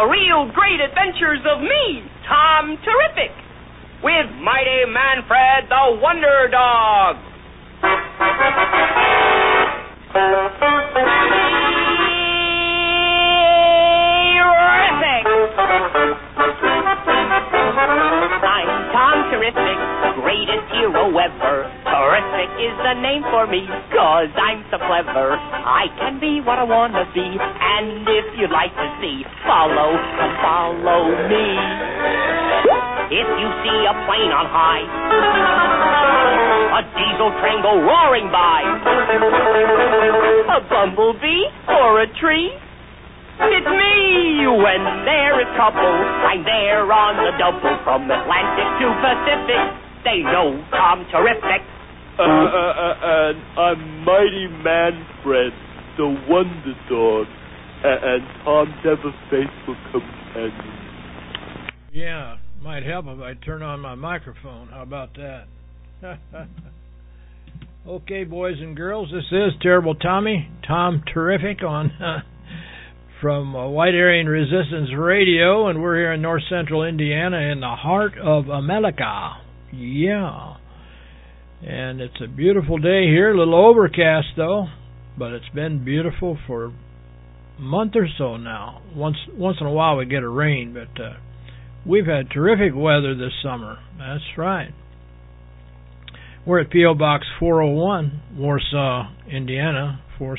the real great adventures of me, Tom Terrific, with Mighty Manfred the Wonder Dog. I'm Tom Terrific, greatest hero ever. Terrific is the name for me, 'cause I'm so clever. I can be what I want to be, and if you'd like to see, come follow me. If you see a plane on high, a diesel train go roaring by, a bumblebee or a tree, it's me. When there is trouble, I'm there on the double. From Atlantic to Pacific, they know Tom Terrific. I'm Mighty Manfred, the Wonder Dog, and Tom's ever faithful companion. Yeah, might help if I turn on my microphone. How about that? Okay, boys and girls, this is Terrible Tommy, Tom Terrific on from White Aryan Resistance Radio, and we're here in north central Indiana in the heart of America. Yeah. And it's a beautiful day here, a little overcast though, but it's been beautiful for a month or so now. Once in a while we get a rain, but we've had terrific weather this summer. That's right. We're at P.O. Box 401, Warsaw, Indiana,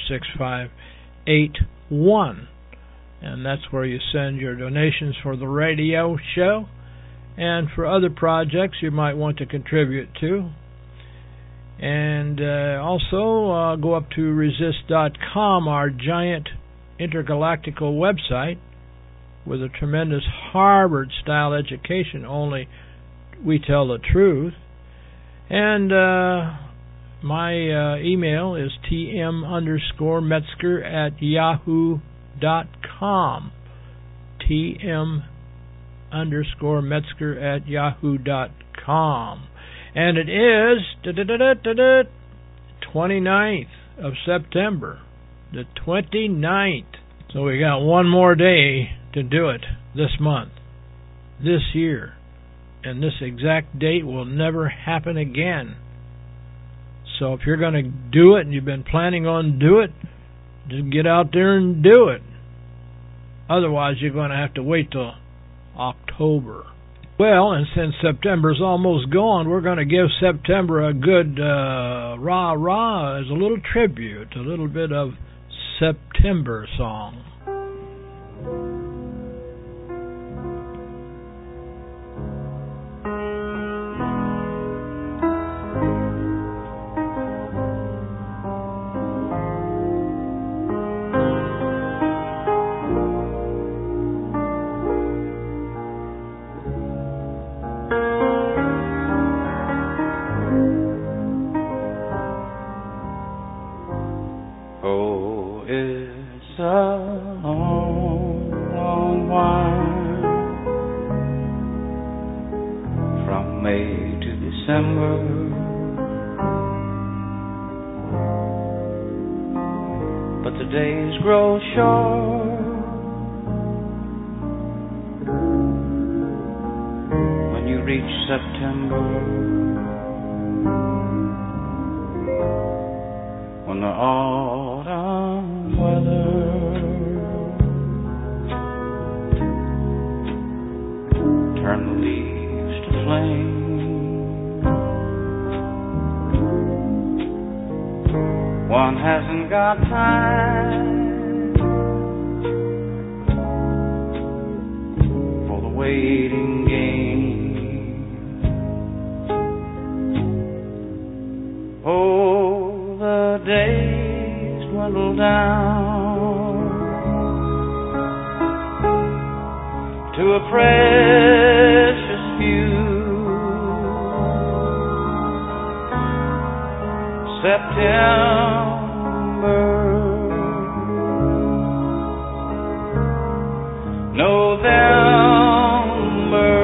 46581. And that's where you send your donations for the radio show and for other projects you might want to contribute to. And also go up to resist.com, our giant intergalactical website with a tremendous Harvard-style education, only we tell the truth. And my email is tm_Metzger@yahoo.com. tm_Metzger@yahoo.com. And it is 29th of September. The 29th. So we got one more day to do it this month, this year. And this exact date will never happen again. So if you're going to do it and you've been planning on do it, just get out there and do it. Otherwise, you're going to have to wait till October. Well, and since September's almost gone, we're going to give September a good rah-rah as a little tribute, a little bit of September song. Grow short when you reach September, when the autumn weather turn the leaves to flame. One hasn't got time waiting game. Oh, the days dwindle down to a precious few. September, November,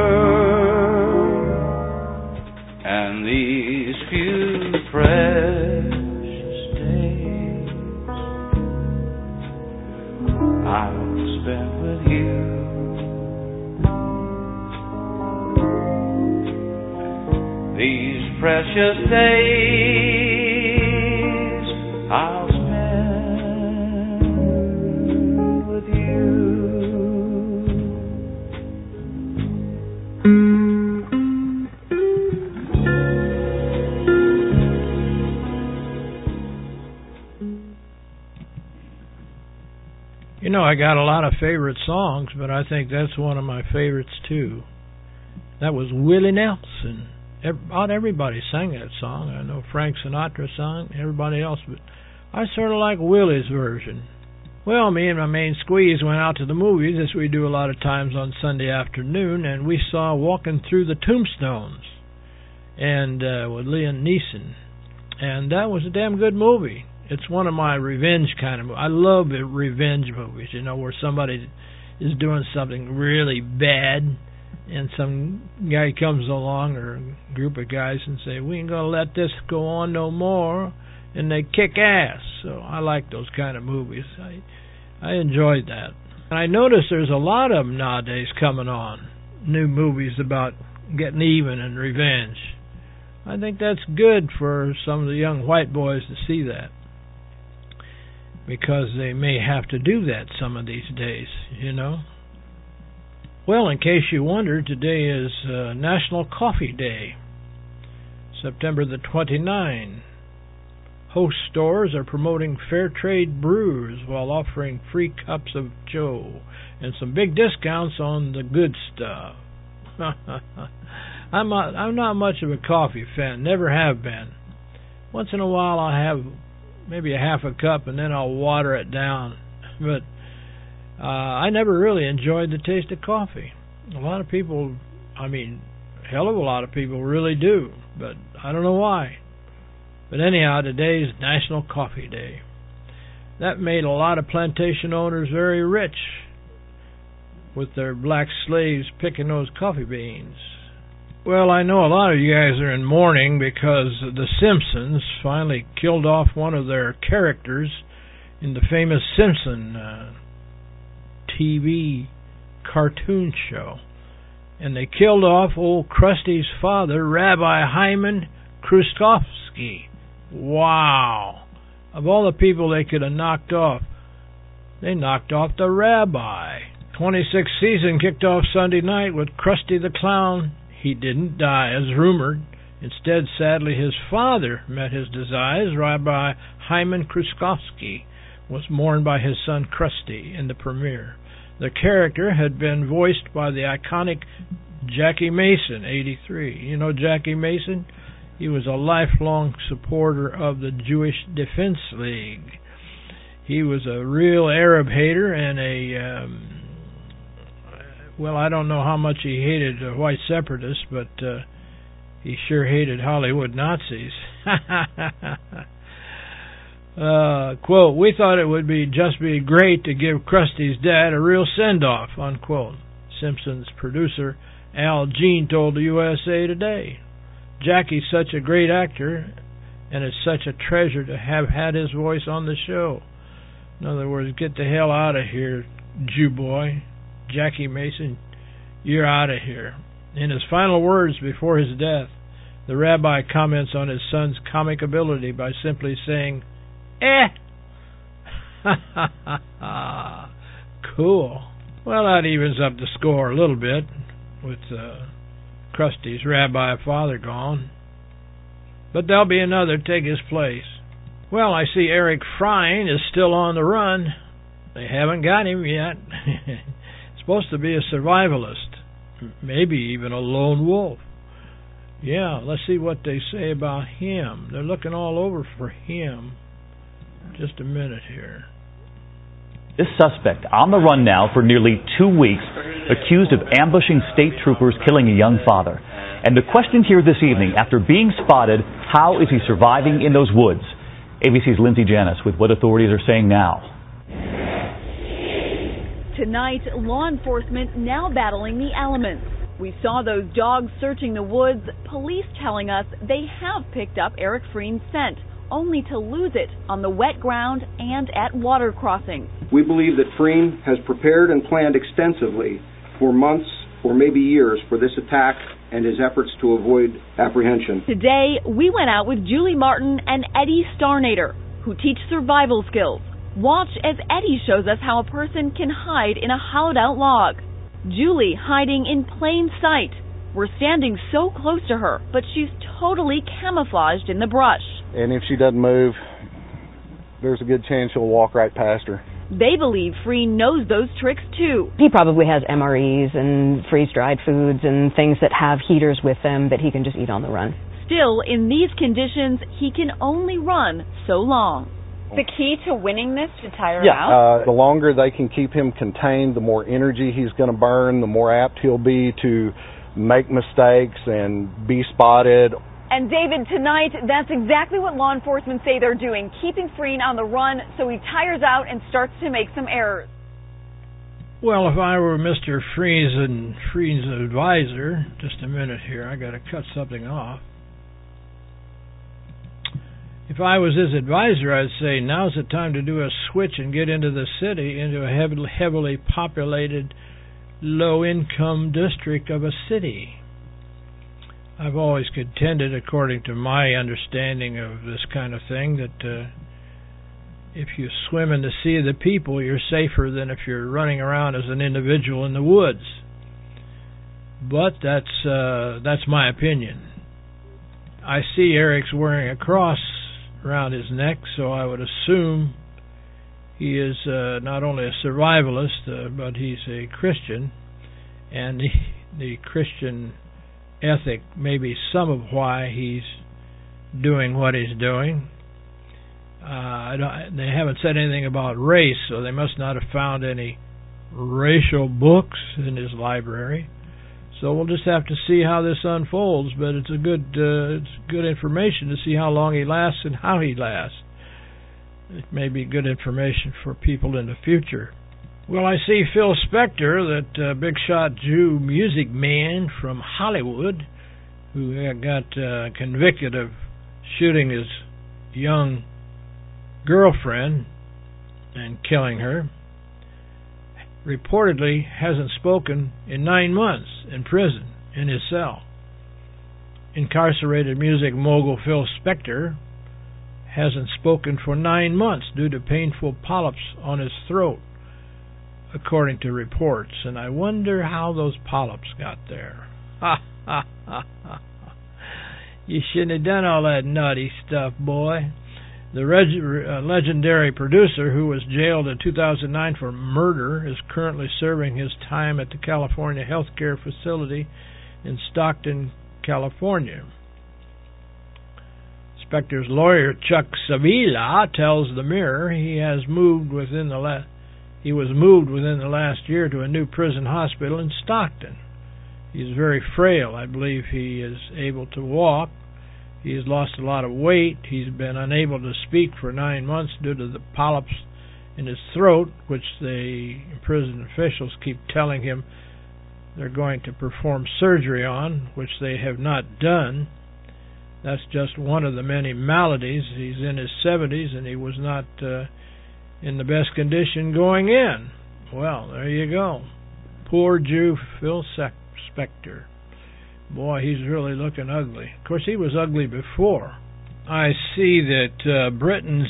and these few precious days I'll spend with you. these precious days I'll spend with you. You know, I got a lot of favorite songs, but I think that's one of my favorites too. That was Willie Nelson. About everybody sang that song. I know Frank Sinatra sang, everybody else, but I sort of like Willie's version. Well, me and my main squeeze went out to the movies, as we do a lot of times on Sunday afternoon, and we saw Walking Through the Tombstones, and with Liam Neeson, and that was a damn good movie. It's one of my revenge kind of movies. I love revenge movies, you know, where somebody is doing something really bad, and some guy comes along, or a group of guys, and say, we ain't going to let this go on no more, and they kick ass. So I like those kind of movies. I enjoyed that. And I notice there's a lot of them nowadays coming on, new movies about getting even and revenge. I think that's good for some of the young white boys to see that, because they may have to do that some of these days, you know. Well, in case you wondered, today is National Coffee Day, September the 29th. Host stores are promoting fair trade brews while offering free cups of Joe and some big discounts on the good stuff. I'm not much of a coffee fan, never have been. Once in a while I'll have maybe a half a cup and then I'll water it down. But I never really enjoyed the taste of coffee. A lot of people, I mean, hell of a lot of people really do, but I don't know why. But anyhow, today is National Coffee Day. That made a lot of plantation owners very rich, with their black slaves picking those coffee beans. Well, I know a lot of you guys are in mourning because The Simpsons finally killed off one of their characters in the famous Simpson TV cartoon show. And they killed off old Krusty's father, Rabbi Hyman Kruskovsky. Wow. Of all the people they could have knocked off, they knocked off the rabbi. 26th season kicked off Sunday night with Krusty the Clown. He didn't die, as rumored. Instead, sadly, his father met his demise. Rabbi Hyman Kruskovsky was mourned by his son Krusty in the premiere. The character had been voiced by the iconic Jackie Mason, 83. You know Jackie Mason? He was a lifelong supporter of the Jewish Defense League. He was a real Arab hater and well, I don't know how much he hated white separatists, but he sure hated Hollywood Nazis. Quote, we thought it would just be great to give Krusty's dad a real send-off, unquote. Simpsons producer Al Jean told the USA Today. Jackie's such a great actor, and it's such a treasure to have had his voice on the show. In other words, get the hell out of here, Jew boy. Jackie Mason, you're out of here. In his final words before his death, the rabbi comments on his son's comic ability by simply saying, Cool. Well, that evens up the score a little bit with Krusty's rabbi father gone. But there'll be another take his place. Well, I see Eric Frein is still on the run. They haven't got him yet. Supposed to be a survivalist, maybe even a lone wolf. Yeah, let's see what they say about him. They're looking all over for him. Just a minute here. This suspect on the run now for nearly 2 weeks, accused of ambushing state troopers killing a young father. And the question here this evening, after being spotted, how is he surviving in those woods? ABC's Lindsay Janis with what authorities are saying now. Tonight, law enforcement now battling the elements. We saw those dogs searching the woods, police telling us they have picked up Eric Frein's scent, only to lose it on the wet ground and at water crossings. We believe that Frein has prepared and planned extensively for months or maybe years for this attack and his efforts to avoid apprehension. Today, we went out with Julie Martin and Eddie Starnader, who teach survival skills. Watch as Eddie shows us how a person can hide in a hollowed-out log. Julie hiding in plain sight. We're standing so close to her, but she's totally camouflaged in the brush. And if she doesn't move, there's a good chance she'll walk right past her. They believe Freen knows those tricks too. He probably has MREs and freeze-dried foods and things that have heaters with them that he can just eat on the run. Still, in these conditions, he can only run so long. The key to winning this to tire him out? Yeah, the longer they can keep him contained, the more energy he's going to burn, the more apt he'll be to make mistakes and be spotted. And David, tonight, that's exactly what law enforcement say they're doing, keeping Freen on the run so he tires out and starts to make some errors. Well, if I were Mr. Freen's advisor, just a minute here, I got to cut something off. If I was his advisor, I'd say now's the time to do a switch and get into the city, into a heavily populated, low-income district of a city. I've always contended, according to my understanding of this kind of thing, that if you swim in the sea of the people, you're safer than if you're running around as an individual in the woods. But that's my opinion. I see Eric's wearing a cross around his neck, so I would assume he is not only a survivalist, but he's a Christian, and the Christian ethic may be some of why he's doing what he's doing. They haven't said anything about race, so they must not have found any racial books in his library. So we'll just have to see how this unfolds, but it's good information to see how long he lasts and how he lasts. It may be good information for people in the future. Well, I see Phil Spector, that big shot Jew music man from Hollywood, who got convicted of shooting his young girlfriend and killing her, reportedly hasn't spoken in 9 months in prison, in his cell. Incarcerated music mogul Phil Spector hasn't spoken for 9 months due to painful polyps on his throat, according to reports, and I wonder how those polyps got there. You shouldn't have done all that naughty stuff, boy. The legendary producer, who was jailed in 2009 for murder, is currently serving his time at the California Healthcare Facility in Stockton, California. Spector's lawyer, Chuck Savila, tells the Mirror he was moved within the last year to a new prison hospital in Stockton. He's very frail. I believe he is able to walk. He has lost a lot of weight. He's been unable to speak for 9 months due to the polyps in his throat, which the prison officials keep telling him they're going to perform surgery on, which they have not done. That's just one of the many maladies. He's in his 70s, and he was not in the best condition going in. Well, there you go. Poor Jew Phil Spector. Boy, he's really looking ugly. Of course, he was ugly before. I see that Britain's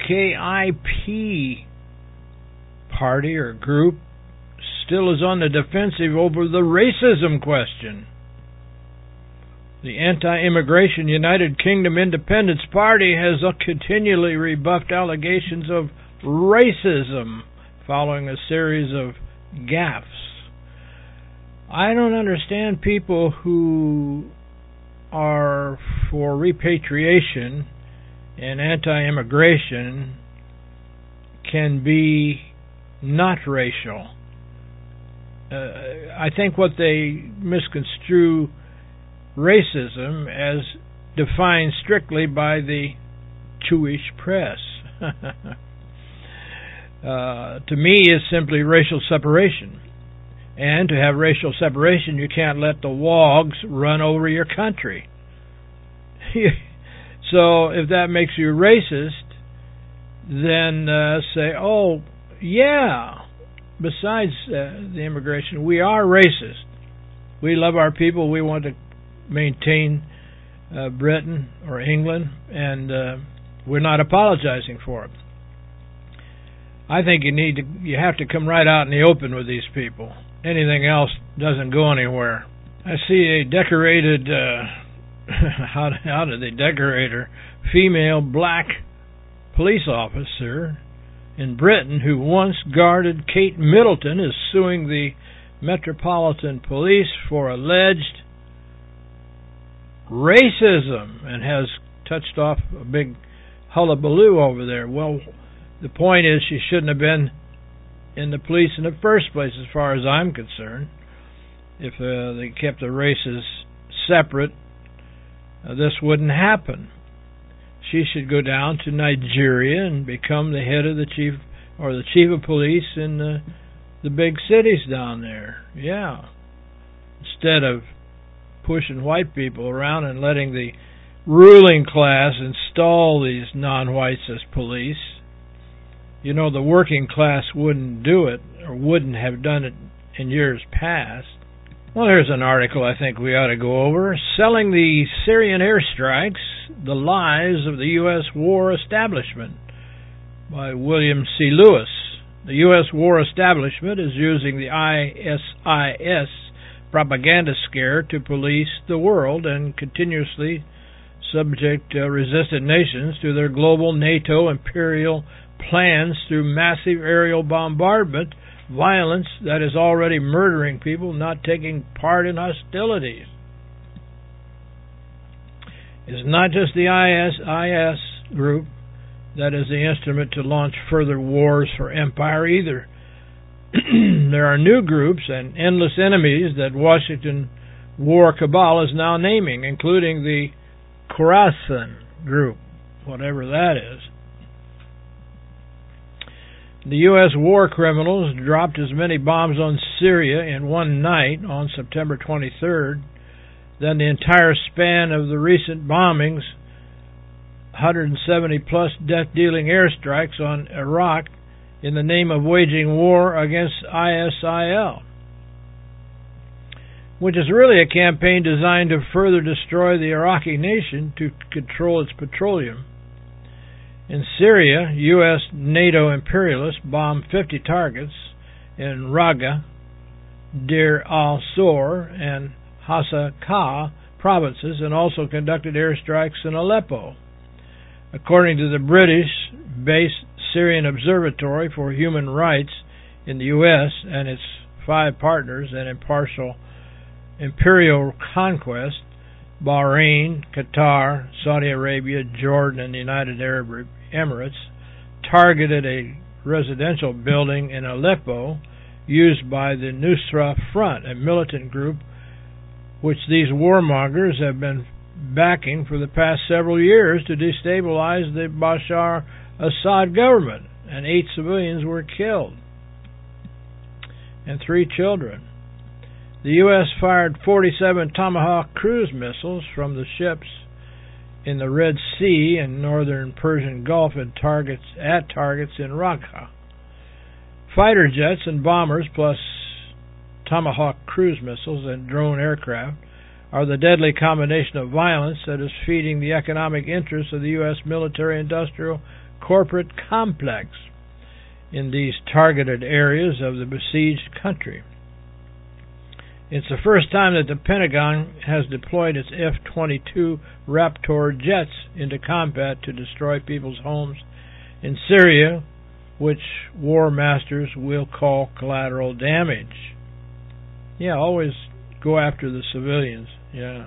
UKIP party or group still is on the defensive over the racism question. The anti-immigration United Kingdom Independence Party has continually rebuffed allegations of racism following a series of gaffes. I don't understand people who are for repatriation and anti-immigration can be not racial. I think what they misconstrue racism as defined strictly by the Jewish press. To me, is simply racial separation. And to have racial separation, you can't let the wogs run over your country. So if that makes you racist, then say, oh, yeah, besides the immigration, we are racist. We love our people. We want to maintain Britain or England, and we're not apologizing for it. I think you have to come right out in the open with these people. Anything else doesn't go anywhere. I see a decorated, how did they decorate her? Female black police officer in Britain who once guarded Kate Middleton is suing the Metropolitan Police for alleged racism and has touched off a big hullabaloo over there. Well, the point is she shouldn't have been in the police in the first place, as far as I'm concerned. If they kept the races separate, this wouldn't happen. She should go down to Nigeria and become the head of the chief of police in the big cities down there. Yeah. Instead of pushing white people around and letting the ruling class install these non-whites as police. You know, the working class wouldn't do it, or wouldn't have done it in years past. Well, here's an article I think we ought to go over. Selling the Syrian airstrikes, the Lies of the U.S. War Establishment by William C. Lewis. The U.S. war establishment is using the ISIS propaganda scare to police the world and continuously subject resistant nations to their global NATO imperial plans through massive aerial bombardment, violence that is already murdering people not taking part in hostilities. It's not just the ISIS group that is the instrument to launch further wars for empire either. There are new groups and endless enemies that Washington war cabal is now naming, including the Khorasan group, whatever that is. The U.S. war criminals dropped as many bombs on Syria in one night on September 23rd than the entire span of the recent bombings, 170-plus death-dealing airstrikes on Iraq in the name of waging war against ISIL, which is really a campaign designed to further destroy the Iraqi nation to control its petroleum. In Syria, U.S. NATO imperialists bombed 50 targets in Raqqa, Deir al-Zor, and Hasakah provinces, and also conducted airstrikes in Aleppo. According to the British-based Syrian Observatory for Human Rights in the U.S. and its 5 partners in impartial imperial conquest, Bahrain, Qatar, Saudi Arabia, Jordan, and the United Arab Emirates targeted a residential building in Aleppo used by the Nusra Front, a militant group which these warmongers have been backing for the past several years to destabilize the Bashar Assad government, and 8 civilians were killed and 3 children. The U.S. fired 47 Tomahawk cruise missiles from the ships in the Red Sea and northern Persian Gulf at targets in Raqqa. Fighter jets and bombers plus Tomahawk cruise missiles and drone aircraft are the deadly combination of violence that is feeding the economic interests of the U.S. military-industrial corporate complex in these targeted areas of the besieged country. It's the first time that the Pentagon has deployed its F-22 Raptor jets into combat to destroy people's homes in Syria, which war masters will call collateral damage. Yeah, always go after the civilians. Yeah.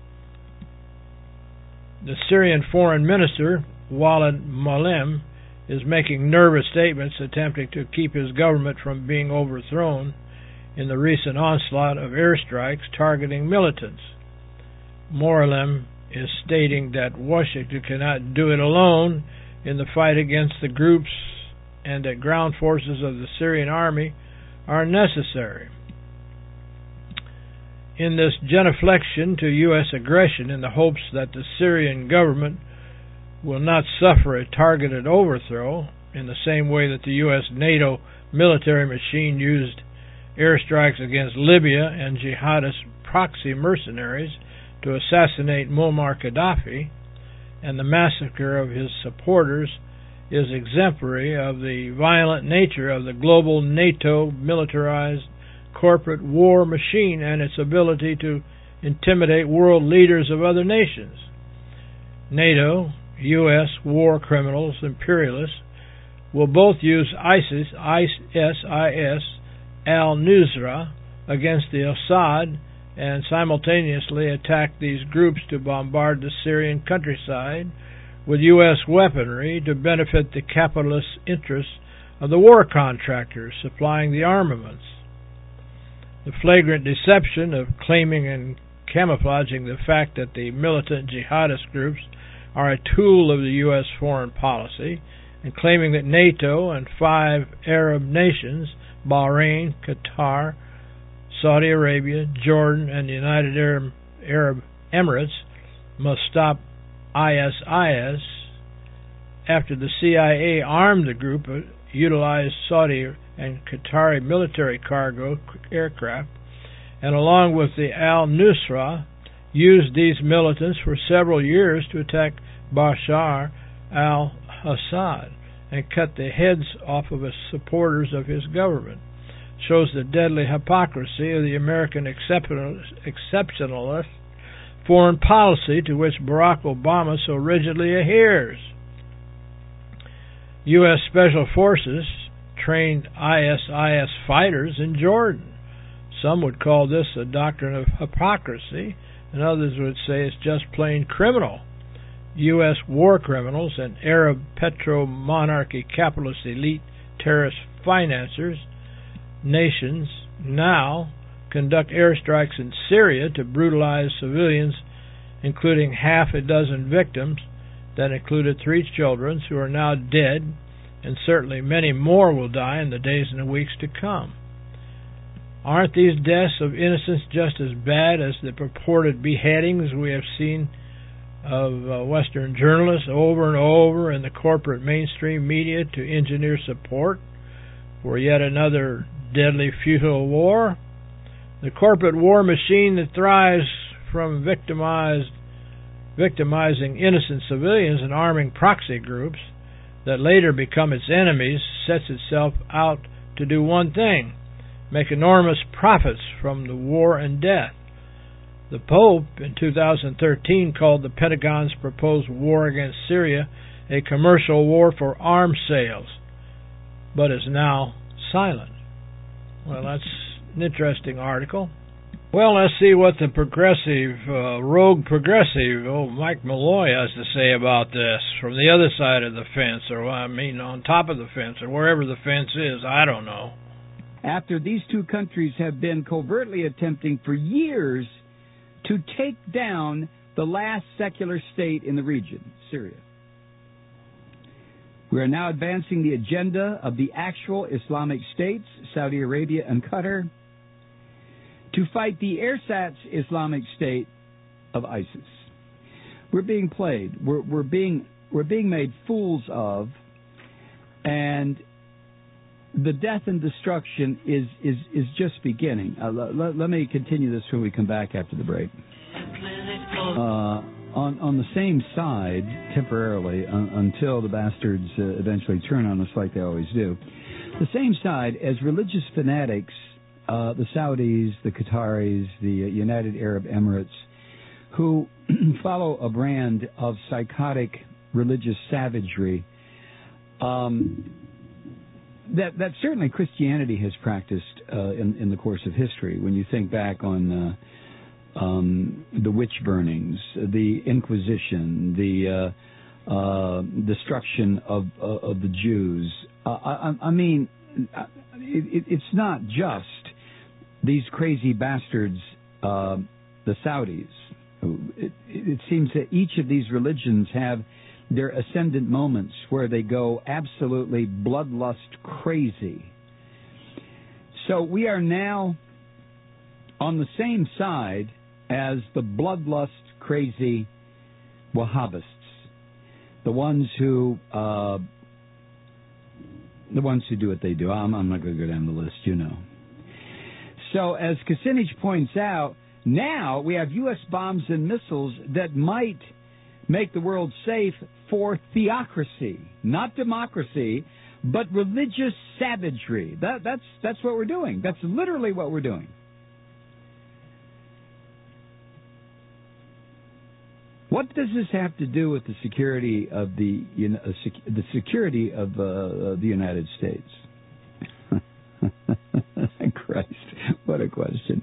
The Syrian Foreign Minister, Walid Muallem, is making nervous statements attempting to keep his government from being overthrown in the recent onslaught of airstrikes targeting militants. Muallem is stating that Washington cannot do it alone in the fight against the groups and that ground forces of the Syrian army are necessary. In this genuflection to U.S. aggression in the hopes that the Syrian government will not suffer a targeted overthrow in the same way that the U.S. NATO military machine used airstrikes against Libya and jihadist proxy mercenaries to assassinate Muammar Gaddafi, and the massacre of his supporters is exemplary of the violent nature of the global NATO militarized corporate war machine and its ability to intimidate world leaders of other nations. NATO, U.S. war criminals, imperialists, will both use ISIS, al-Nusra, against the Assad and simultaneously attack these groups to bombard the Syrian countryside with U.S. weaponry to benefit the capitalist interests of the war contractors supplying the armaments. The flagrant deception of claiming and camouflaging the fact that the militant jihadist groups are a tool of the U.S. foreign policy, and claiming that NATO and 5 Arab nations, Bahrain, Qatar, Saudi Arabia, Jordan, and the United Arab Emirates, must stop ISIS after the CIA armed the group, utilized Saudi and Qatari military cargo aircraft, and along with the al-Nusra, used these militants for several years to attack Bashar al-Assad and cut the heads off of the supporters of his government. Shows the deadly hypocrisy of the American exceptionalist foreign policy to which Barack Obama so rigidly adheres. U.S. Special Forces trained ISIS fighters in Jordan. Some would call this a doctrine of hypocrisy, and others would say it's just plain criminal. U.S. war criminals and Arab petro-monarchy capitalist elite terrorist financiers nations now conduct airstrikes in Syria to brutalize civilians, including half a dozen victims that included 3 children who are now dead, and certainly many more will die in the days and the weeks to come. Aren't these deaths of innocents just as bad as the purported beheadings we have seen of Western journalists over and over in the corporate mainstream media to engineer support for yet another deadly futile war? The corporate war machine that thrives from victimizing innocent civilians and arming proxy groups that later become its enemies sets itself out to do one thing: make enormous profits from the war and death. The Pope in 2013 called the Pentagon's proposed war against Syria a commercial war for arms sales, but is now silent. Well, that's an interesting article. Well, let's see what the rogue progressive, Mike Malloy, has to say about this from the other side of the fence, or on top of the fence, or wherever the fence is. I don't know. After these two countries have been covertly attempting for years to take down the last secular state in the region, Syria. We are now advancing the agenda of the actual Islamic states, Saudi Arabia and Qatar, to fight the ersatz Islamic State of ISIS. We're being played. We're being made fools of, and the death and destruction is just beginning. Let me continue this when we come back after the break. On the same side, temporarily, until the bastards eventually turn on us like they always do, the same side as religious fanatics, the Saudis, the Qataris, the United Arab Emirates, who follow a brand of psychotic religious savagery that certainly Christianity has practiced in the course of history. When you think back on the witch burnings, the Inquisition, the destruction of the Jews. I mean, it's not just these crazy bastards, the Saudis. It seems that each of these religions have their ascendant moments where they go absolutely bloodlust crazy. So we are now on the same side as the bloodlust crazy Wahhabists, the ones who do what they do. I'm not going to go down the list, you know. So, as Kucinich points out, now we have U.S. bombs and missiles that might make the world safe for theocracy, not democracy, but religious savagery. That's what we're doing. That's literally what we're doing. What does this have to do with the security of the security of the United States? Christ, what a question.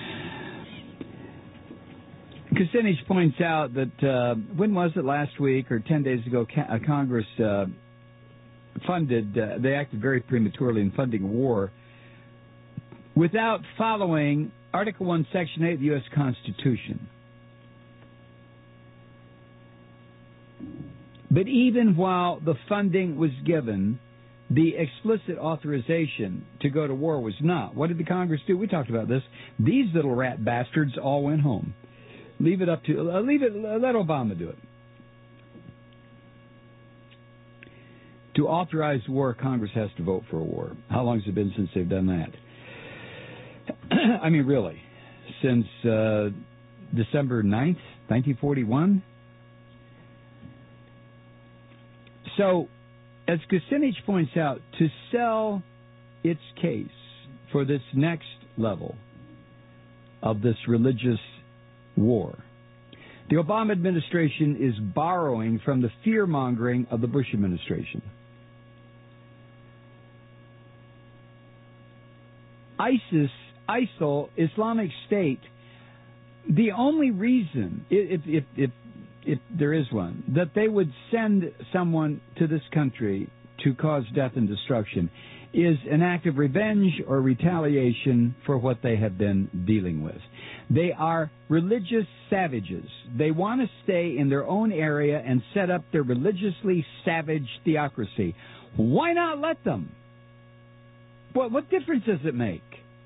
Kucinich points out that when was it, last week or 10 days ago, Congress funded, they acted very prematurely in funding a war without following Article 1, Section 8 of the U.S. Constitution. But even while the funding was given, the explicit authorization to go to war was not. What did the Congress do? We talked about this. These little rat bastards all went home. Let Obama do it. To authorize war, Congress has to vote for a war. How long has it been since they've done that? I mean, really, since December 9th, 1941? So, as Kucinich points out, to sell its case for this next level of this religious war, the Obama administration is borrowing from the fear-mongering of the Bush administration. ISIL, Islamic State, the only reason, if there is one, that they would send someone to this country to cause death and destruction is an act of revenge or retaliation for what they have been dealing with. They are religious savages. They want to stay in their own area and set up their religiously savage theocracy. Why not let them? What difference does it make?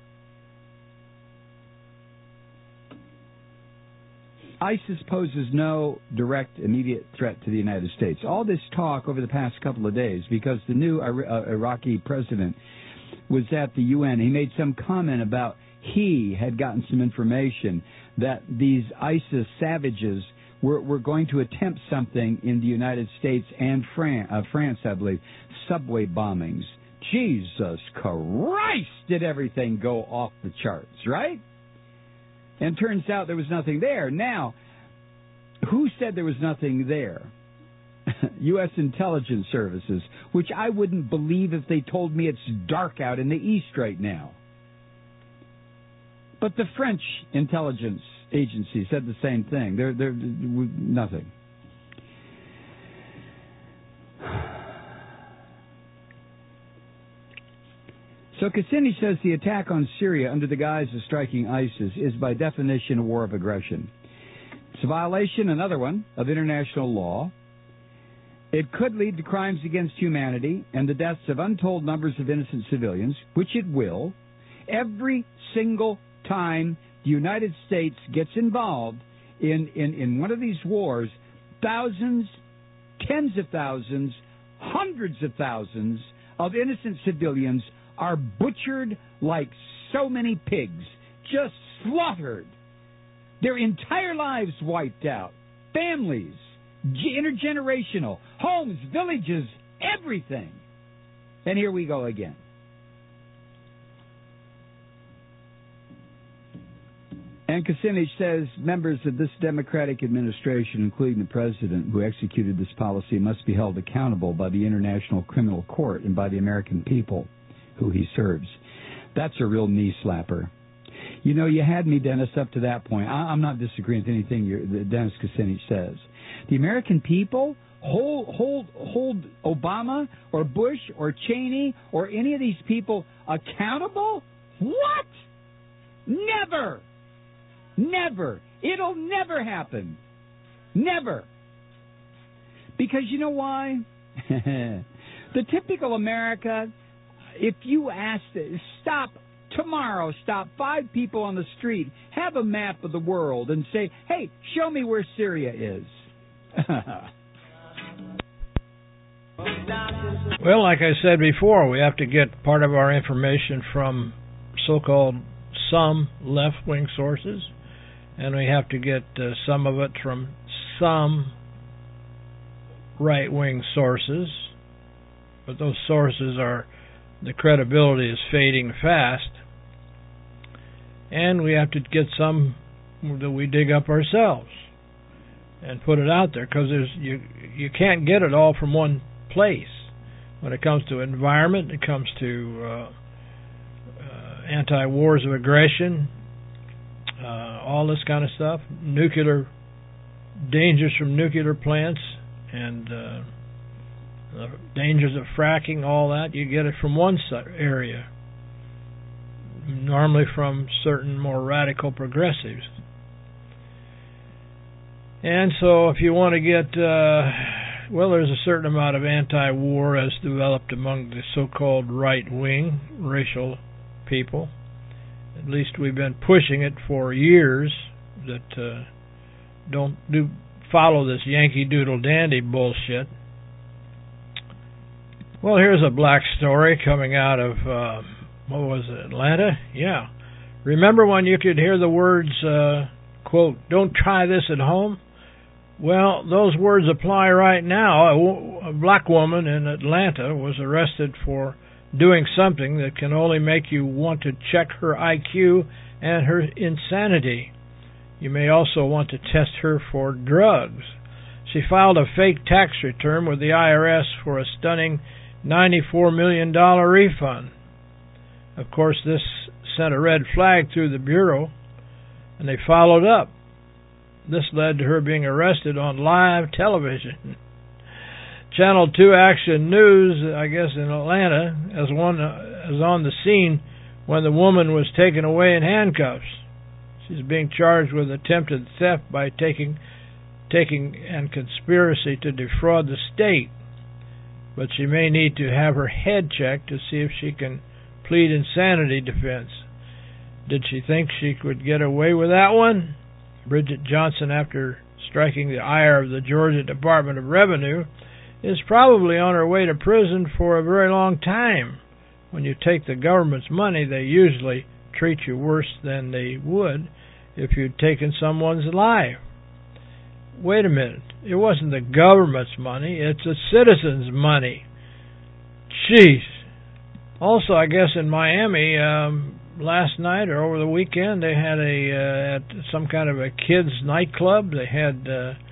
ISIS poses no direct, immediate threat to the United States. All this talk over the past couple of days, because the new Iraqi president was at the UN, he made some comment about he had gotten some information that these ISIS savages were going to attempt something in the United States and France, I believe, subway bombings. Jesus Christ, did everything go off the charts, right? And turns out there was nothing there. Now, who said there was nothing there? U.S. intelligence services, which I wouldn't believe if they told me it's dark out in the east right now. But the French intelligence agency said the same thing. They're nothing. So Kucinich says the attack on Syria under the guise of striking ISIS is by definition a war of aggression. It's a violation, another one, of international law. It could lead to crimes against humanity and the deaths of untold numbers of innocent civilians, which it will. Every single time the United States gets involved in one of these wars, thousands, tens of thousands, hundreds of thousands of innocent civilians are butchered like so many pigs, just slaughtered. Their entire lives wiped out. Families, intergenerational, homes, villages, everything. And here we go again. And Kucinich says members of this Democratic administration, including the president who executed this policy, must be held accountable by the International Criminal Court and by the American people who he serves. That's a real knee slapper. You know, you had me, Dennis, up to that point. I'm not disagreeing with anything that Dennis Kucinich says. The American people hold Obama or Bush or Cheney or any of these people accountable? What? Never. Never. It'll never happen. Never. Because you know why? The typical America, if you ask, stop 5 people on the street, have a map of the world and say, hey, show me where Syria is. Well, like I said before, we have to get part of our information from so-called some left-wing sources, and we have to get some of it from some right-wing sources. But those sources the credibility is fading fast. And we have to get some that we dig up ourselves and put it out there, because you can't get it all from one place. When it comes to environment, it comes to anti-wars of aggression, all this kind of stuff, nuclear dangers from nuclear plants, and the dangers of fracking, all that. You get it from one area, normally from certain more radical progressives. And so if you want to get, there's a certain amount of anti-war as developed among the so-called right-wing racial people. At least we've been pushing it for years, that don't follow this Yankee Doodle Dandy bullshit. Well, here's a black story coming out of, Atlanta? Yeah. Remember when you could hear the words, quote, "Don't try this at home"? Well, those words apply right now. A black woman in Atlanta was arrested for doing something that can only make you want to check her IQ and her insanity. You may also want to test her for drugs. She filed a fake tax return with the IRS for a stunning $94 million refund. Of course, this sent a red flag through the Bureau, and they followed up. This led to her being arrested on live television. Channel 2 Action News, I guess in Atlanta, is on the scene when the woman was taken away in handcuffs. She's being charged with attempted theft by taking and conspiracy to defraud the state. But she may need to have her head checked to see if she can plead insanity defense. Did she think she could get away with that one? Bridget Johnson, after striking the ire of the Georgia Department of Revenue, is probably on her way to prison for a very long time. When you take the government's money, they usually treat you worse than they would if you'd taken someone's life. Wait a minute. It wasn't the government's money. It's the citizens' money. Jeez. Also, I guess in Miami, last night or over the weekend, they had at some kind of a kids' nightclub. They had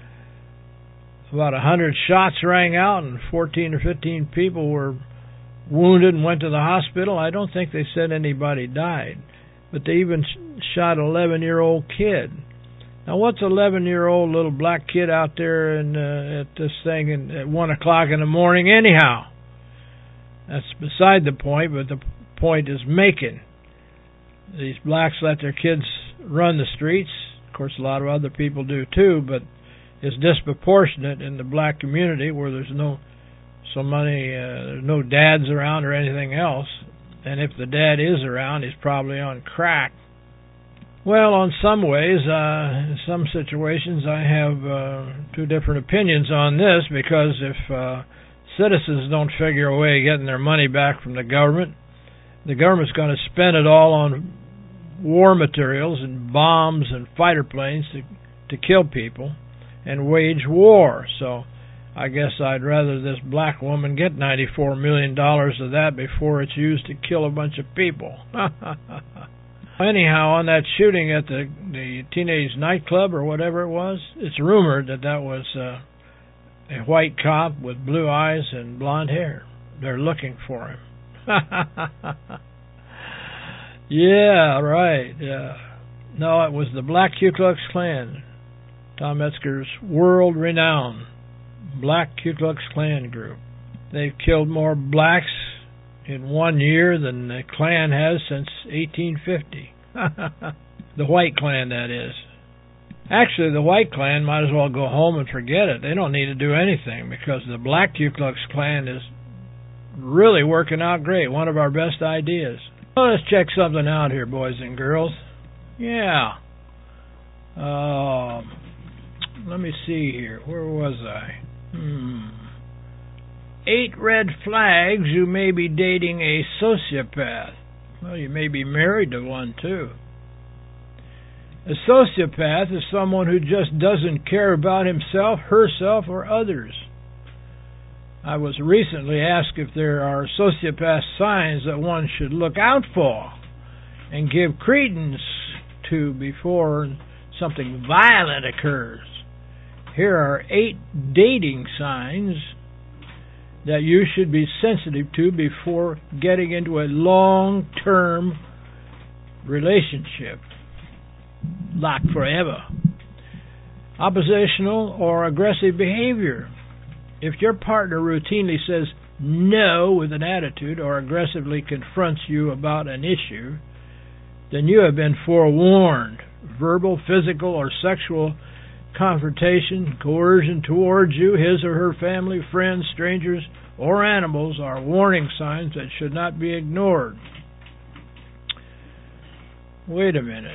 about 100 shots rang out, and 14 or 15 people were wounded and went to the hospital. I don't think they said anybody died, but they even shot an 11-year-old kid. Now, what's an 11-year-old little black kid out there at this thing at 1 o'clock in the morning anyhow? That's beside the point, but the point is making. These blacks let their kids run the streets. Of course, a lot of other people do too, but it's disproportionate in the black community where there's no dads around or anything else. And if the dad is around, he's probably on crack. Well, on some ways, in some situations, I have two different opinions on this, because if citizens don't figure a way of getting their money back from the government's going to spend it all on war materials and bombs and fighter planes to kill people and wage war. So I guess I'd rather this black woman get $94 million of that before it's used to kill a bunch of people. Anyhow, on that shooting at the teenage nightclub or whatever it was, it's rumored that was a white cop with blue eyes and blonde hair. They're looking for him. Yeah, right. Yeah. No, it was the Black Ku Klux Klan. Tom Metzger's world-renowned Black Ku Klux Klan group. They've killed more blacks in 1 year than the Klan has since 1850. The White Klan, that is. Actually, the White Klan might as well go home and forget it. They don't need to do anything, because the Black Ku Klux Klan is really working out great. One of our best ideas. Well, let's check something out here, boys and girls. Yeah. Let me see here. Where was I? 8 red flags. You may be dating a sociopath. Well, you may be married to one, too. A sociopath is someone who just doesn't care about himself, herself, or others. I was recently asked if there are sociopath signs that one should look out for and give credence to before something violent occurs. Here are 8 dating signs that you should be sensitive to before getting into a long-term relationship, like forever. Oppositional or aggressive behavior. If your partner routinely says no with an attitude or aggressively confronts you about an issue, then you have been forewarned. Verbal, physical, or sexual confrontation, coercion towards you, his or her family, friends, strangers, or animals are warning signs that should not be ignored. Wait a minute.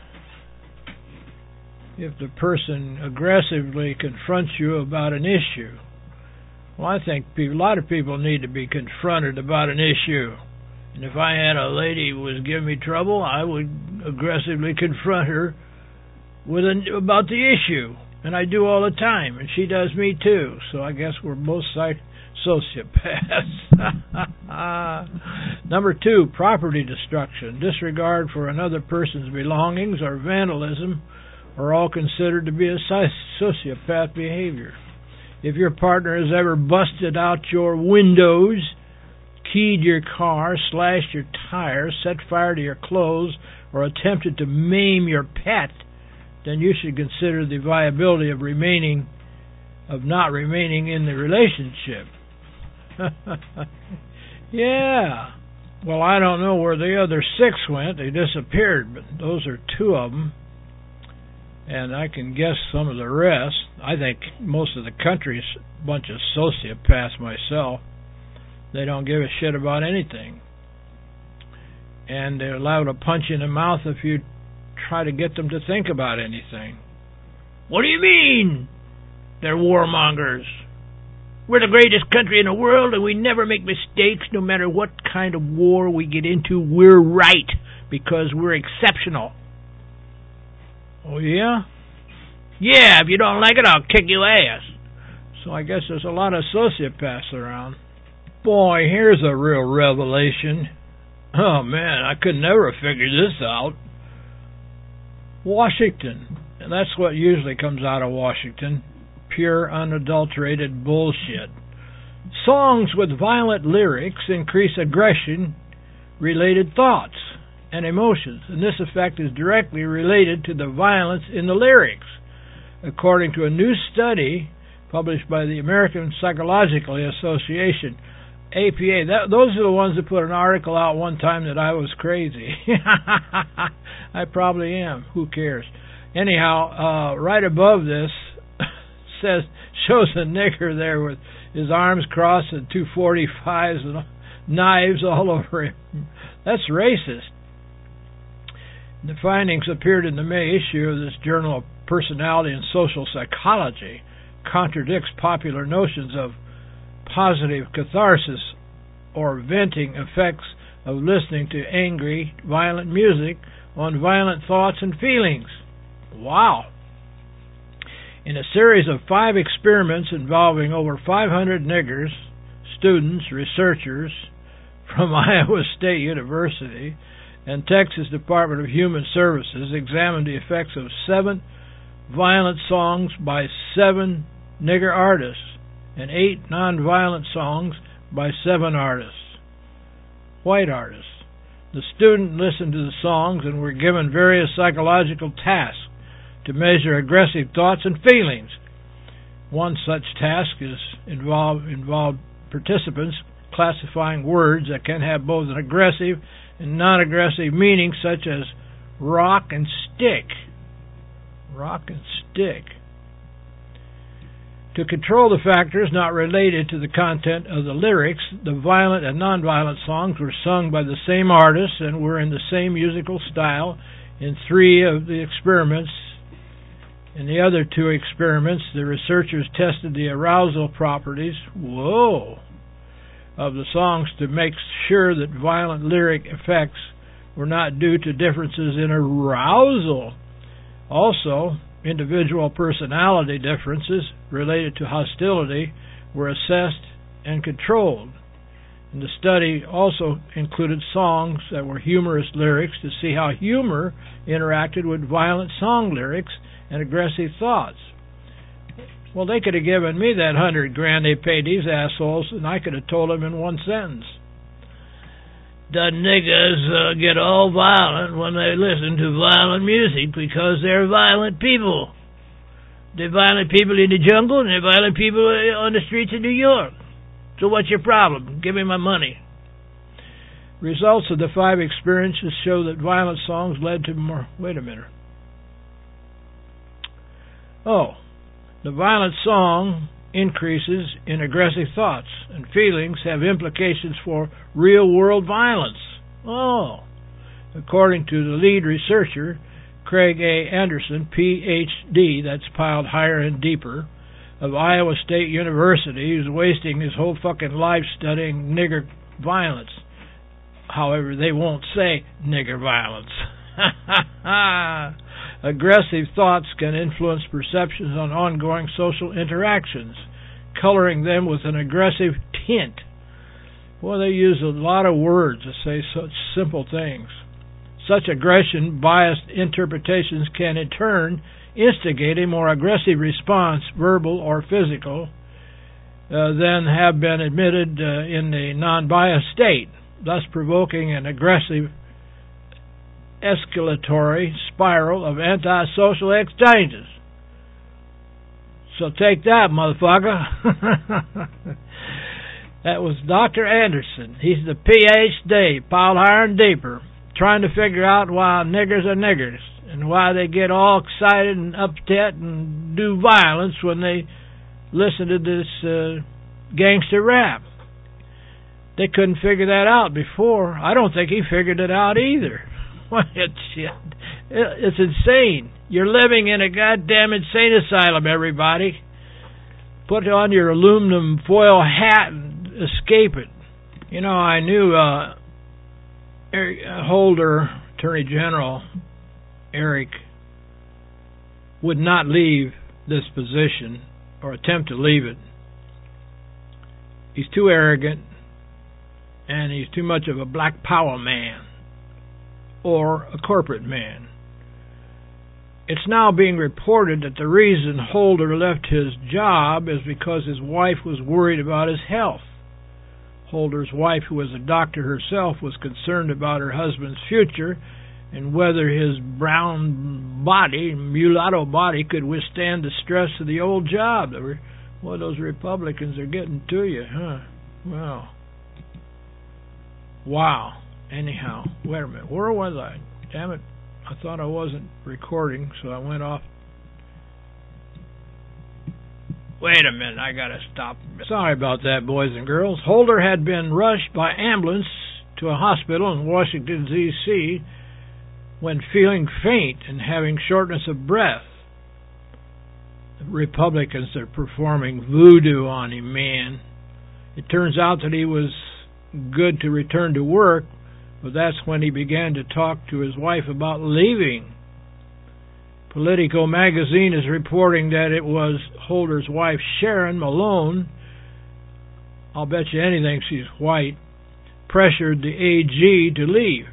If the person aggressively confronts you about an issue, well, I think a lot of people need to be confronted about an issue. And if I had a lady who was giving me trouble, I would aggressively confront her about the issue. And I do all the time, and she does me too. So I guess we're both sociopaths. Number 2, property destruction. Disregard for another person's belongings or vandalism are all considered to be a sociopath behavior. If your partner has ever busted out your windows, keyed your car, slashed your tires, set fire to your clothes, or attempted to maim your pet, then you should consider the viability of not remaining in the relationship. Yeah. Well, I don't know where the other 6 went. They disappeared, but those are 2 of them. And I can guess some of the rest. I think most of the country's a bunch of sociopaths myself. They don't give a shit about anything. And they're liable to punch you in the mouth if you try to get them to think about anything. What do you mean? They're warmongers. We're the greatest country in the world, and we never make mistakes. No matter what kind of war we get into, we're right, because we're exceptional. Oh, yeah? Yeah, if you don't like it, I'll kick your ass. So I guess there's a lot of sociopaths around. Boy, here's a real revelation. Oh, man, I could never figure this out. Washington. And that's what usually comes out of Washington. Pure, unadulterated bullshit. Songs with violent lyrics increase aggression-related thoughts and emotions, and this effect is directly related to the violence in the lyrics. According to a new study published by the American Psychological Association, APA, those are the ones that put an article out one time that I was crazy. I probably am. Who cares? Anyhow, right above this shows a nigger there with his arms crossed and 245s and knives all over him. That's racist. The findings appeared in the May issue of this Journal of Personality and Social Psychology contradicts popular notions of positive catharsis or venting effects of listening to angry, violent music on violent thoughts and feelings. Wow. In a series of 5 experiments involving over 500 niggers, students, researchers from Iowa State University and Texas Department of Human Services examined the effects of 7 violent songs by 7 nigger artists and 8 nonviolent songs by 7 artists, white artists. The students listened to the songs and were given various psychological tasks to measure aggressive thoughts and feelings. One such task involved participants classifying words that can have both an aggressive and non-aggressive meaning, such as rock and stick. Rock and stick. To control the factors not related to the content of the lyrics, the violent and non-violent songs were sung by the same artists and were in the same musical style in 3 of the experiments. In the other 2 experiments, the researchers tested the arousal properties of the songs to make sure that violent lyric effects were not due to differences in arousal Also, individual personality differences related to hostility were assessed and controlled. And the study also included songs that were humorous lyrics to see how humor interacted with violent song lyrics and aggressive thoughts. Well, they could have given me that $100,000 they paid these assholes, and I could have told them in one sentence. The niggers get all violent when they listen to violent music because they're violent people. They're violent people in the jungle, and they're violent people on the streets of New York. So what's your problem? Give me my money. Results of the 5 experiences show that violent songs led to more... Wait a minute. Oh, the violent song increases in aggressive thoughts and feelings have implications for real-world violence. Oh, according to the lead researcher, Craig A. Anderson, Ph.D., that's piled higher and deeper, of Iowa State University, who's wasting his whole fucking life studying nigger violence. However, they won't say nigger violence. Aggressive thoughts can influence perceptions on ongoing social interactions, coloring them with an aggressive tint. Boy, they use a lot of words to say such simple things. Such aggression-biased interpretations can in turn instigate a more aggressive response, verbal or physical, than have been admitted in the non-biased state, thus provoking an aggressive escalatory spiral of antisocial exchanges. So take that, motherfucker. That was Dr. Anderson. He's the Ph.D., piled higher and deeper, trying to figure out why niggers are niggers and why they get all excited and upset and do violence when they listen to this gangster rap. They couldn't figure that out before. I don't think he figured it out either. It's insane. You're living in a goddamn insane asylum, everybody. Put on your aluminum foil hat and escape it. You know, I knew Eric Holder, Attorney General Eric, would not leave this position or attempt to leave it. He's too arrogant, and he's too much of a black power man or a corporate man. It's now being reported that the reason Holder left his job is because his wife was worried about his health. Holder's wife, who was a doctor herself, was concerned about her husband's future and whether his brown body, mulatto body, could withstand the stress of the old job. Boy, those Republicans are getting to you, huh? Well, wow. Anyhow, wait a minute. Where was I? Damn it. I thought I wasn't recording, so I went off. Wait a minute. I got to stop. Sorry about that, boys and girls. Holder had been rushed by ambulance to a hospital in Washington, D.C. when feeling faint and having shortness of breath. The Republicans are performing voodoo on him, man. It turns out that he was good to return to work, but that's when he began to talk to his wife about leaving. Politico magazine is reporting that it was Holder's wife, Sharon Malone, I'll bet you anything she's white, pressured the AG to leave.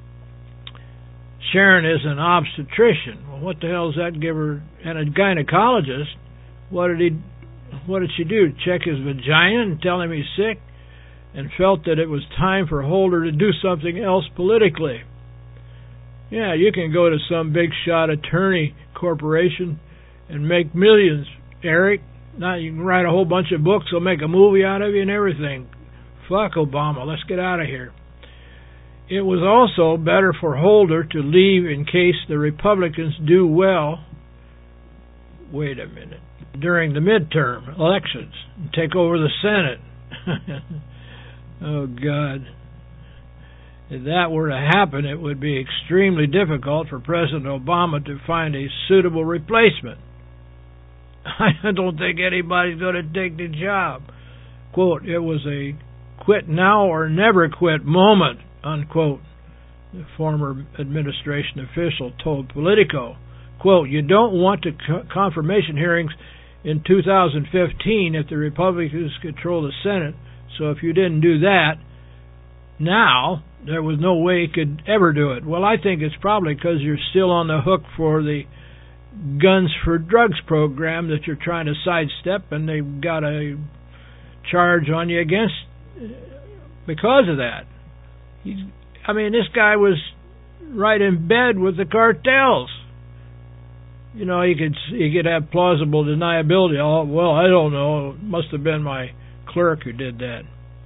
Sharon is an obstetrician. Well, what the hell does that give her? And a gynecologist. What did she do? Check his vagina and tell him he's sick? And felt that it was time for Holder to do something else politically. Yeah, you can go to some big shot attorney corporation and make millions, Eric. Now you can write a whole bunch of books, they'll make a movie out of you and everything. Fuck Obama, let's get out of here. It was also better for Holder to leave in case the Republicans do well, wait a minute, during the midterm elections and take over the Senate. Oh, God. If that were to happen, it would be extremely difficult for President Obama to find a suitable replacement. I don't think anybody's going to take the job. Quote, it was a quit now or never quit moment, unquote, the former administration official told Politico. Quote, you don't want the confirmation hearings in 2015 if the Republicans control the Senate. So if you didn't do that, now there was no way you could ever do it. Well, I think it's probably because you're still on the hook for the Guns for Drugs program that you're trying to sidestep, and they've got a charge on you against because of that. This guy was right in bed with the cartels. You know, you could have plausible deniability. Oh, well, I don't know. It must have been my clerk who did that.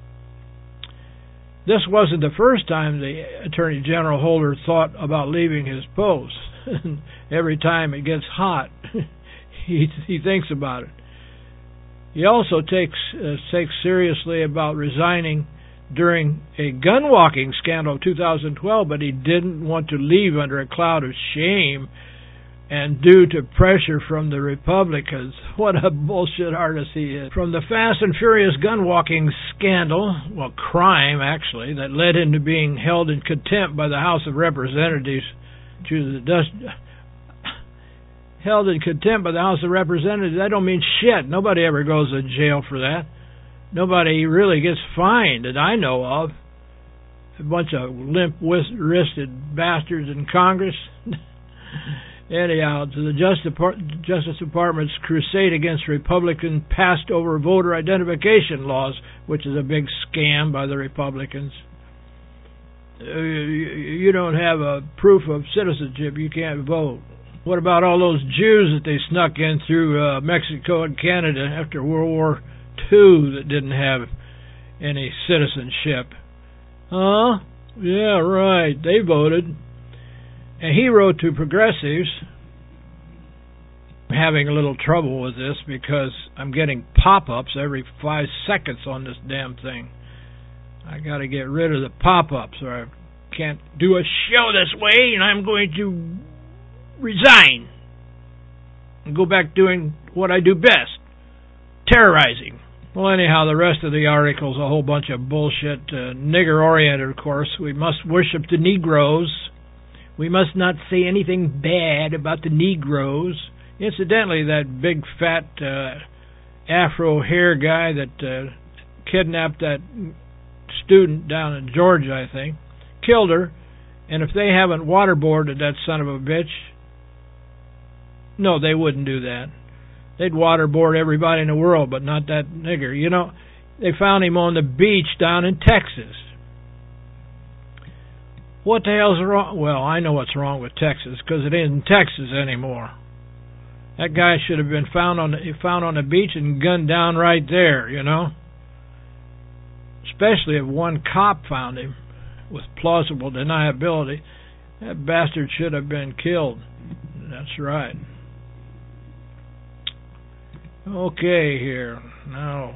This wasn't the first time the Attorney General Holder thought about leaving his post. Every time it gets hot, he thinks about it. He also takes seriously about resigning during a gun-walking scandal of 2012, but he didn't want to leave under a cloud of shame and due to pressure from the Republicans. What a bullshit artist he is. From the Fast and Furious gun-walking scandal, well, crime, actually, that led him to being held in contempt by the House of Representatives, held in contempt by the House of Representatives, that don't mean shit. Nobody ever goes to jail for that. Nobody really gets fined that I know of. A bunch of limp-wristed bastards in Congress. Anyhow, to the Justice Department's crusade against Republican passed-over voter identification laws, which is a big scam by the Republicans. You don't have a proof of citizenship, you can't vote. What about all those Jews that they snuck in through Mexico and Canada after World War II that didn't have any citizenship? Huh? Yeah, right. They voted. And he wrote to progressives, I'm having a little trouble with this because I'm getting pop-ups every 5 seconds on this damn thing. I got to get rid of the pop-ups or I can't do a show this way, and I'm going to resign and go back doing what I do best, terrorizing. Well, anyhow, the rest of the article's a whole bunch of bullshit, nigger-oriented, of course. We must worship the Negroes. We must not say anything bad about the Negroes. Incidentally, that big, fat, afro hair guy that kidnapped that student down in Georgia, I think, killed her. And if they haven't waterboarded that son of a bitch, no, they wouldn't do that. They'd waterboard everybody in the world, but not that nigger. You know, they found him on the beach down in Texas. What the hell's wrong? Well, I know what's wrong with Texas, because it isn't Texas anymore. That guy should have been found on the beach and gunned down right there, you know. Especially if one cop found him with plausible deniability. That bastard should have been killed. That's right. Okay, here. Now,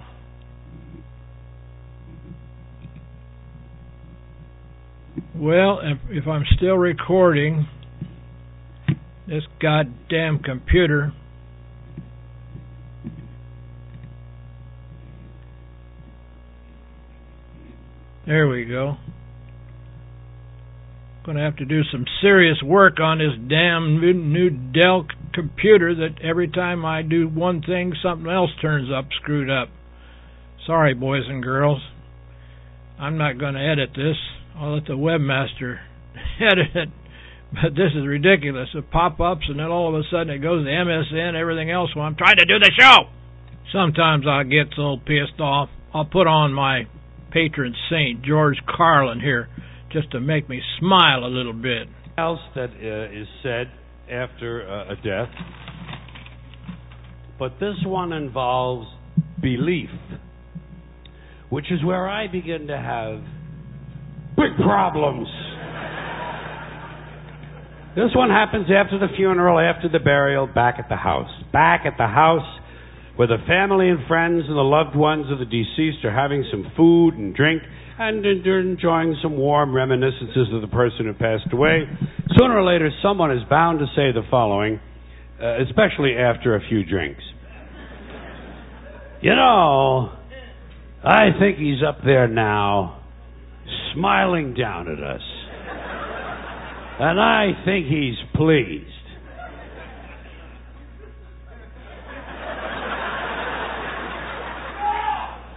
well, if I'm still recording, this goddamn computer there we go. Going to have to do some serious work on this damn new Dell computer that every time I do one thing, something else turns up screwed up. Sorry, boys and girls. I'm not going to edit this. I'll let the webmaster edit it. But this is ridiculous. It pop-ups and then all of a sudden it goes to MSN, everything else while I'm trying to do the show. Sometimes I get so pissed off, I'll put on my patron saint, George Carlin here, just to make me smile a little bit. Else that is said after a death, but this one involves belief, which is where I begin to have big problems. This one happens after the funeral, after the burial, back at the house. Back at the house where the family and friends and the loved ones of the deceased are having some food and drink and they're enjoying some warm reminiscences of the person who passed away. Sooner or later, someone is bound to say the following, especially after a few drinks. You know, I think he's up there now, smiling down at us. And I think he's pleased.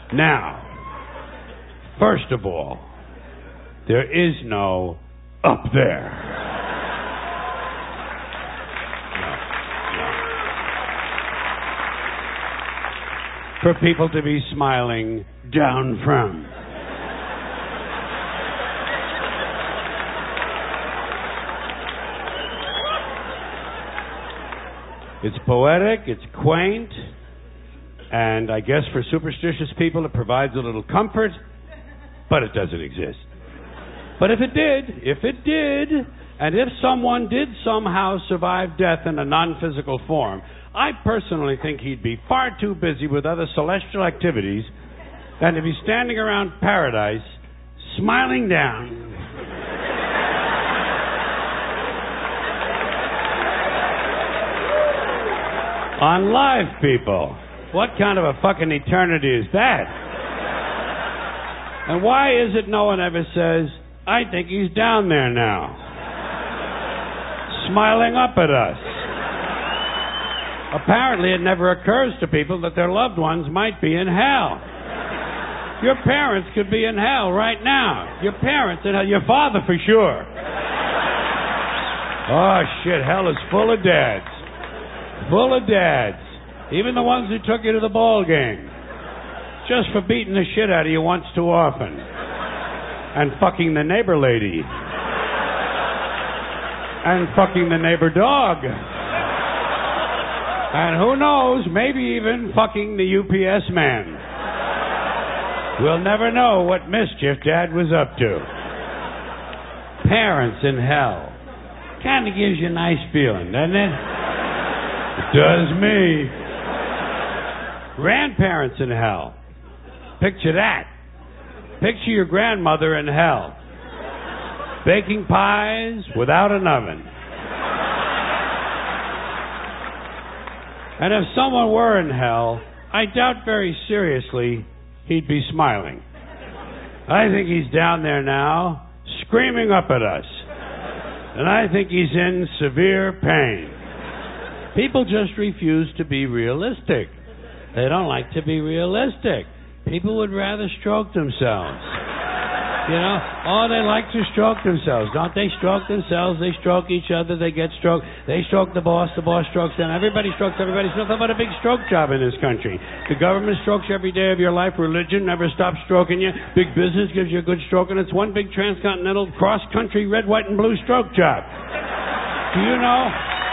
Now, first of all, there is no up there. For people to be smiling down from. It's poetic, it's quaint, and I guess for superstitious people it provides a little comfort, but it doesn't exist. But if it did, and if someone did somehow survive death in a non-physical form, I personally think he'd be far too busy with other celestial activities than to be standing around paradise, smiling down. On live people. What kind of a fucking eternity is that? And why is it no one ever says, I think he's down there now, smiling up at us? Apparently it never occurs to people that their loved ones might be in hell. Your parents could be in hell right now. Your parents in hell. Your father for sure. Oh shit, hell is full of dads. Full of dads. Even the ones who took you to the ball game. Just for beating the shit out of you once too often. And fucking the neighbor lady. And fucking the neighbor dog. And who knows, maybe even fucking the UPS man. We'll never know what mischief Dad was up to. Parents in hell. Kind of gives you a nice feeling, doesn't it? It does me. Grandparents in hell. Picture that. Picture your grandmother in hell. Baking pies without an oven. And if someone were in hell, I doubt very seriously he'd be smiling. I think he's down there now, screaming up at us. And I think he's in severe pain. People just refuse to be realistic. They don't like to be realistic. People would rather stroke themselves. You know, oh, they like to stroke themselves. Don't they stroke themselves? They stroke each other. They get stroked. They stroke the boss strokes them. Everybody strokes everybody. It's nothing but a big stroke job in this country. The government strokes you every day of your life. Religion never stops stroking you. Big business gives you a good stroke, and it's one big transcontinental, cross-country, red, white, and blue stroke job. Do you know?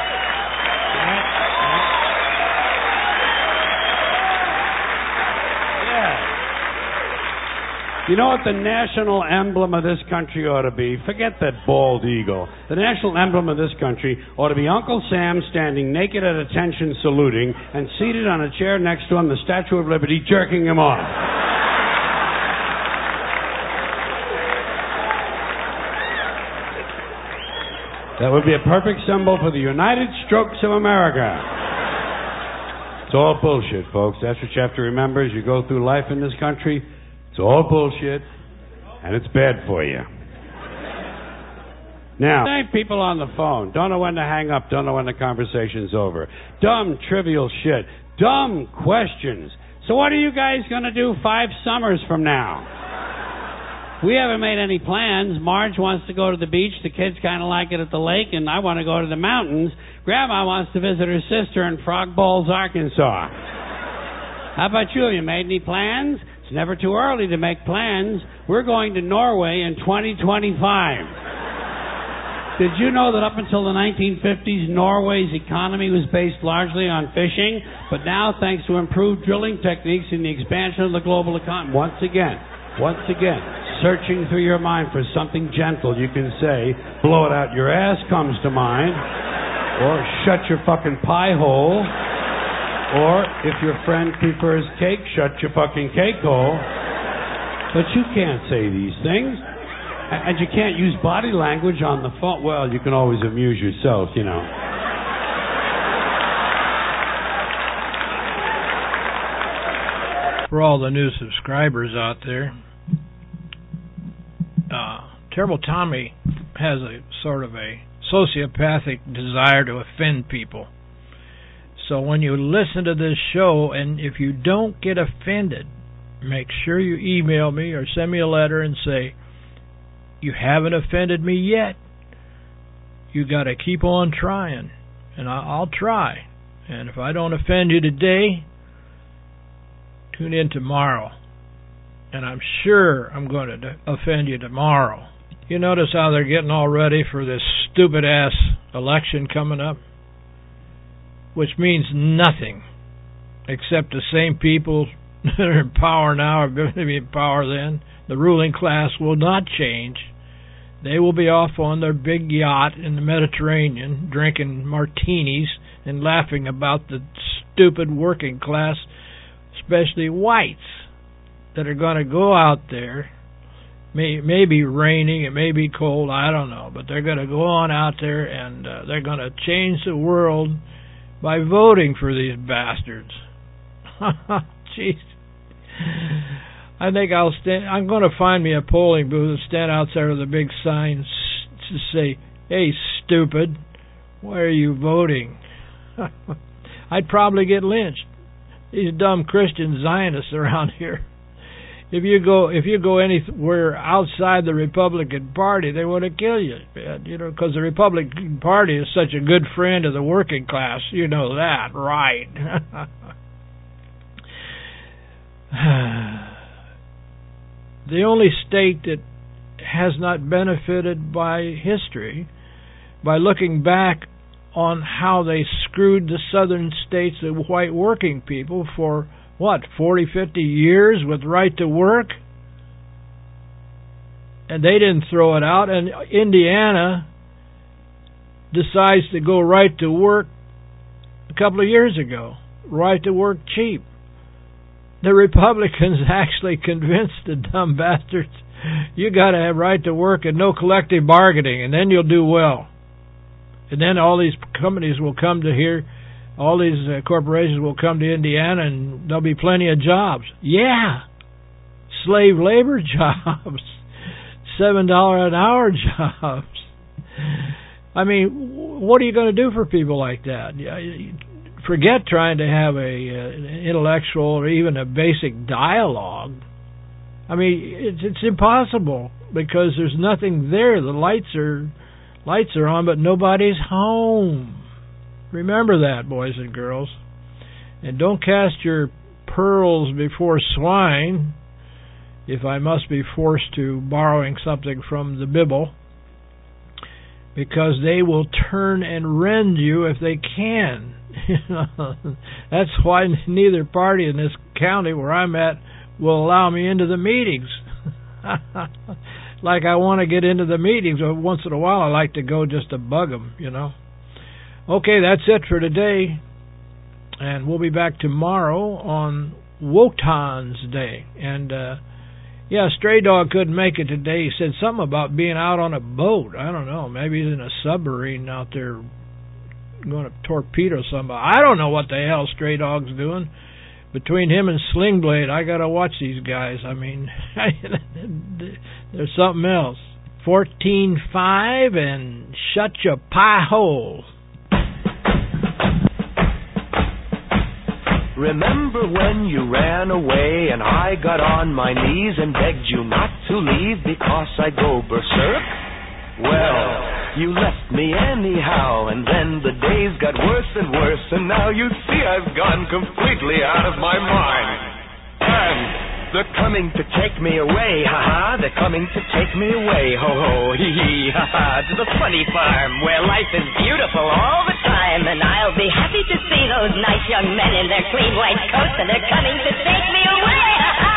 You know what the national emblem of this country ought to be? Forget that bald eagle. The national emblem of this country ought to be Uncle Sam standing naked at attention saluting, and seated on a chair next to him, the Statue of Liberty, jerking him off. That would be a perfect symbol for the United Strokes of America. It's all bullshit, folks. That's what you have to remember as you go through life in this country. It's all bullshit, and it's bad for you. Now, thank people on the phone. Don't know when to hang up. Don't know when the conversation's over. Dumb, trivial shit. Dumb questions. So what are you guys going to do 5 summers from now? We haven't made any plans. Marge wants to go to the beach. The kids kind of like it at the lake, and I want to go to the mountains. Grandma wants to visit her sister in Frog Balls, Arkansas. How about you? Have you made any plans? It's never too early to make plans. We're going to Norway in 2025. Did you know that up until the 1950s, Norway's economy was based largely on fishing? But now, thanks to improved drilling techniques and the expansion of the global economy, once again, searching through your mind for something gentle, you can say, blow it out your ass comes to mind, or shut your fucking pie hole. Or, if your friend prefers cake, shut your fucking cake hole. But you can't say these things. And you can't use body language on the phone. Well, you can always amuse yourself, you know. For all the new subscribers out there, Terrible Tommy has a sort of a sociopathic desire to offend people. So when you listen to this show, and if you don't get offended, make sure you email me or send me a letter and say, you haven't offended me yet. You got to keep on trying, and I'll try. And if I don't offend you today, tune in tomorrow, and I'm sure I'm going to offend you tomorrow. You notice how they're getting all ready for this stupid-ass election coming up, which means nothing except the same people that are in power now are going to be in power then. The ruling class will not change. They will be off on their big yacht in the Mediterranean, drinking martinis and laughing about the stupid working class, especially whites, that are going to go out there. May be raining, it may be cold, I don't know, but they're going to go on out there and they're going to change the world by voting for these bastards. Jeez. I think I'm going to find me a polling booth and stand out there with a big sign to say, hey, stupid, why are you voting? I'd probably get lynched. These dumb Christian Zionists around here. If you go anywhere outside the Republican Party, they want to kill you. You know, because the Republican Party is such a good friend of the working class. You know that, right? The only state that has not benefited by history, by looking back on how they screwed the southern states of white working people for, 40, 50 years with right to work? And they didn't throw it out. And Indiana decides to go right to work a couple of years ago. Right to work cheap. The Republicans actually convinced the dumb bastards, you got to have right to work and no collective bargaining, and then you'll do well. And then all these companies will come to here, all these corporations will come to Indiana, and there'll be plenty of jobs. Yeah, slave labor jobs, $7 an hour jobs. I mean, what are you going to do for people like that? Forget trying to have an intellectual or even a basic dialogue. I mean, it's impossible because there's nothing there. The lights are on, but nobody's home. Remember that, boys and girls. And don't cast your pearls before swine, if I must be forced to borrowing something from the Bible, because they will turn and rend you if they can. That's why neither party in this county where I'm at will allow me into the meetings. Like I want to get into the meetings, but once in a while I like to go just to bug them, you know. Okay, that's it for today, and we'll be back tomorrow on Wotan's Day. And Stray Dog couldn't make it today. He said something about being out on a boat. I don't know, maybe he's in a submarine out there going to torpedo somebody. I don't know what the hell Stray Dog's doing. Between him and Sling Blade, I gotta watch these guys. I mean, there's something else. 14-5 and shut your pie hole. Remember when you ran away and I got on my knees and begged you not to leave because I go berserk? Well, you left me anyhow, and then the days got worse and worse, and now you see I've gone completely out of my mind. And they're coming to take me away, ha-ha, they're coming to take me away, ho-ho, hee-hee, ha-ha, to the funny farm where life is beautiful all the time, and I'll be happy to see those nice young men in their clean white coats, and they're coming to take me away, ha-ha!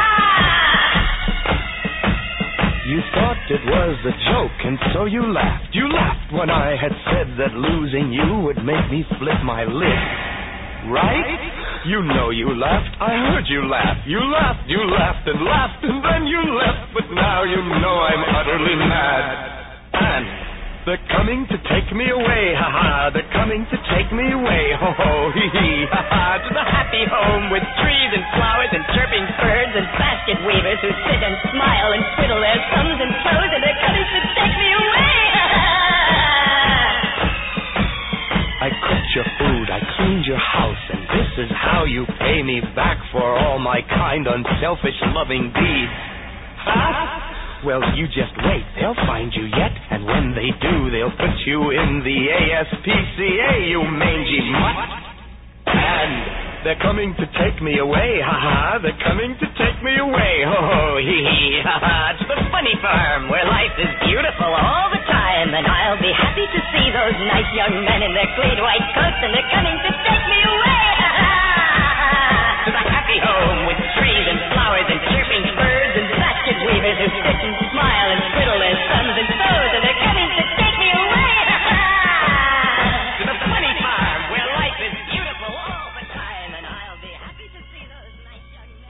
You thought it was a joke, and so you laughed. You laughed when I had said that losing you would make me flip my lid. Right? You know you laughed. I heard you laugh. You laughed and laughed, and then you left. But now you know I'm utterly mad. And they're coming to take me away, ha-ha. They're coming to take me away, ho-ho, hee-hee, ha-ha. To the happy home with trees and flowers and chirping birds and basket weavers who sit and smile and twiddle their thumbs and toes, and they're coming to take me away, ha-ha. I cooked your food, I cleaned your house, and this is how you pay me back for all my kind, unselfish, loving deeds. Huh? Well, you just wait. They'll find you yet, and when they do, they'll put you in the ASPCA, you mangy mutt. And they're coming to take me away, ha-ha. They're coming to take me away, ho-ho, hee-hee, ha-ha. It's the funny farm where life is beautiful all the time, and I'll be happy to see those nice young men in their clean white coats, and they're coming to take me away, ha-ha. To the happy home with trees and flowers and chirping birds.